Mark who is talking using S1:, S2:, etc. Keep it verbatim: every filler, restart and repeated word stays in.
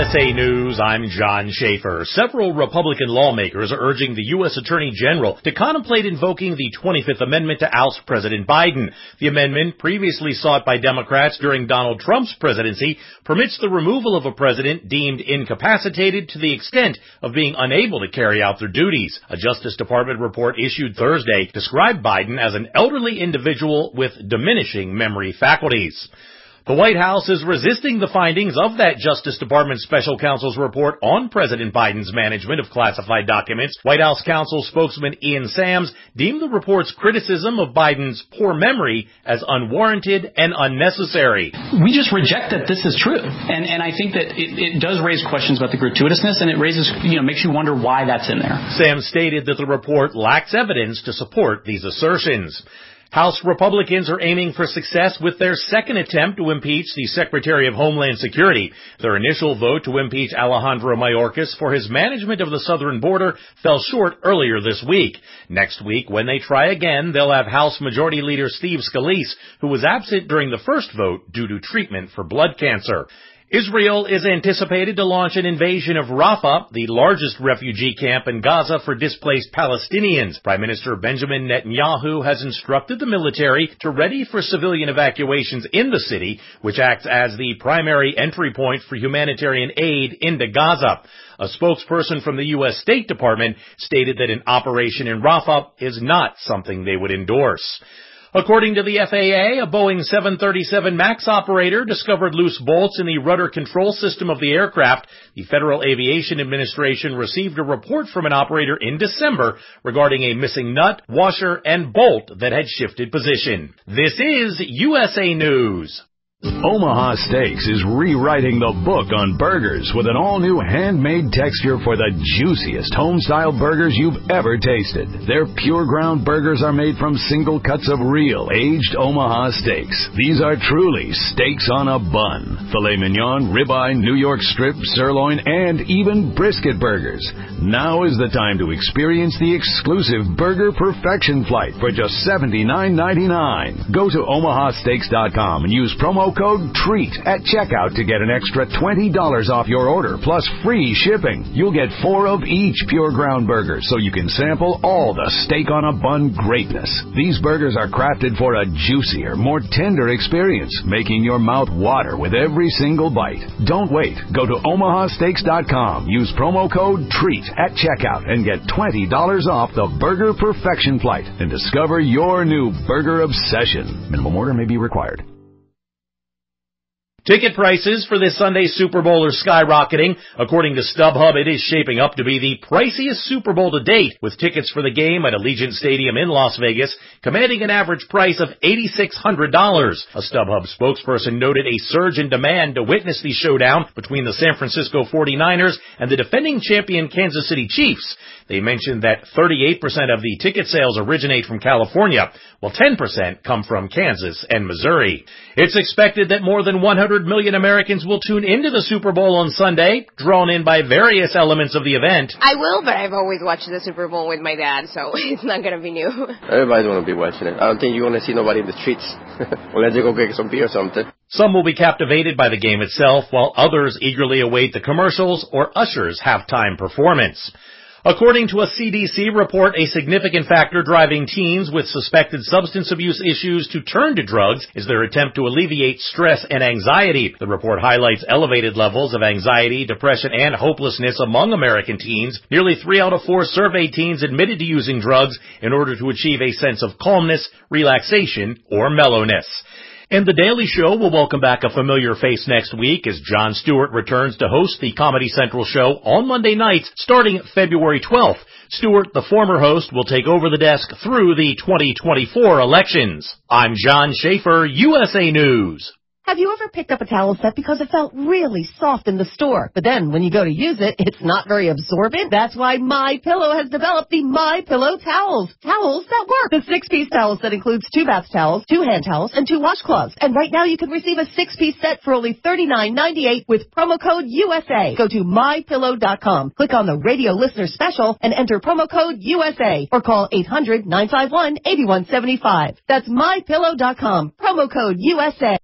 S1: S A News, I'm John Schaefer. Several Republican lawmakers are urging the U S Attorney General to contemplate invoking the twenty-fifth Amendment to oust President Biden. The amendment, previously sought by Democrats during Donald Trump's presidency, permits the removal of a president deemed incapacitated to the extent of being unable to carry out their duties. A Justice Department report issued Thursday described Biden as an elderly individual with diminishing memory faculties. The White House is resisting the findings of that Justice Department special counsel's report on President Biden's management of classified documents. White House counsel spokesman Ian Sams deemed the report's criticism of Biden's poor memory as unwarranted and unnecessary.
S2: We just reject that this is true. And, and I think that it, it does raise questions about the gratuitousness, and it raises, you know, makes you wonder why that's in there.
S1: Sams stated that the report lacks evidence to support these assertions. House Republicans are aiming for success with their second attempt to impeach the Secretary of Homeland Security. Their initial vote to impeach Alejandro Mayorkas for his management of the southern border fell short earlier this week. Next week, when they try again, they'll have House Majority Leader Steve Scalise, who was absent during the first vote due to treatment for blood cancer. Israel is anticipated to launch an invasion of Rafah, the largest refugee camp in Gaza for displaced Palestinians. Prime Minister Benjamin Netanyahu has instructed the military to ready for civilian evacuations in the city, which acts as the primary entry point for humanitarian aid into Gaza. A spokesperson from the U S State Department stated that an operation in Rafah is not something they would endorse. According to the F A A, a Boeing seven thirty-seven MAX operator discovered loose bolts in the rudder control system of the aircraft. The Federal Aviation Administration received a report from an operator in December regarding a missing nut, washer, and bolt that had shifted position. This is U S A News.
S3: Omaha Steaks is rewriting the book on burgers with an all-new handmade texture for the juiciest home-style burgers you've ever tasted. Their pure ground burgers are made from single cuts of real, aged Omaha steaks. These are truly steaks on a bun. Filet mignon, ribeye, New York strip, sirloin, and even brisket burgers. Now is the time to experience the exclusive Burger Perfection Flight for just seventy-nine ninety-nine. Go to omaha steaks dot com and use promo code TREAT at checkout to get an extra twenty dollars off your order, plus free shipping. You'll get four of each pure ground burger, so you can sample all the steak on a bun greatness. These burgers are crafted for a juicier, more tender experience, making your mouth water with every single bite. Don't wait. Go to omaha steaks dot com, use promo code TREAT at checkout, and get twenty dollars off the Burger Perfection Flight and discover your new burger obsession. Minimum order may be required.
S1: Ticket prices for this Sunday's Super Bowl are skyrocketing. According to StubHub, it is shaping up to be the priciest Super Bowl to date, with tickets for the game at Allegiant Stadium in Las Vegas commanding an average price of eight thousand six hundred dollars. A StubHub spokesperson noted a surge in demand to witness the showdown between the San Francisco forty-niners and the defending champion Kansas City Chiefs. They mentioned that thirty-eight percent of the ticket sales originate from California, while ten percent come from Kansas and Missouri. It's expected that more than one hundred million Americans will tune into the Super Bowl on Sunday, drawn in by various elements of the event.
S4: I will, but I've always watched the Super Bowl with my dad, so it's not going to be new.
S5: Everybody's going to be watching it. I don't think you're going to see nobody in the streets unless you go get some beer or something.
S1: Some will be captivated by the game itself, while others eagerly await the commercials or Usher's halftime performance. According to a C D C report, a significant factor driving teens with suspected substance abuse issues to turn to drugs is their attempt to alleviate stress and anxiety. The report highlights elevated levels of anxiety, depression, and hopelessness among American teens. Nearly three out of four surveyed teens admitted to using drugs in order to achieve a sense of calmness, relaxation, or mellowness. And The Daily Show will welcome back a familiar face next week as Jon Stewart returns to host the Comedy Central show on Monday nights starting February twelfth. Stewart, the former host, will take over the desk through the twenty twenty-four elections. I'm John Schaefer, U S A News.
S6: Have you ever picked up a towel set because it felt really soft in the store, but then when you go to use it, it's not very absorbent? That's why MyPillow has developed the MyPillow towels. Towels that work. The six-piece towel set includes two bath towels, two hand towels, and two washcloths. And right now you can receive a six-piece set for only thirty-nine ninety-eight with promo code U S A. Go to my pillow dot com, click on the radio listener special, and enter promo code U S A, or call eight hundred nine five one eight one seven five. That's my pillow dot com, promo code U S A.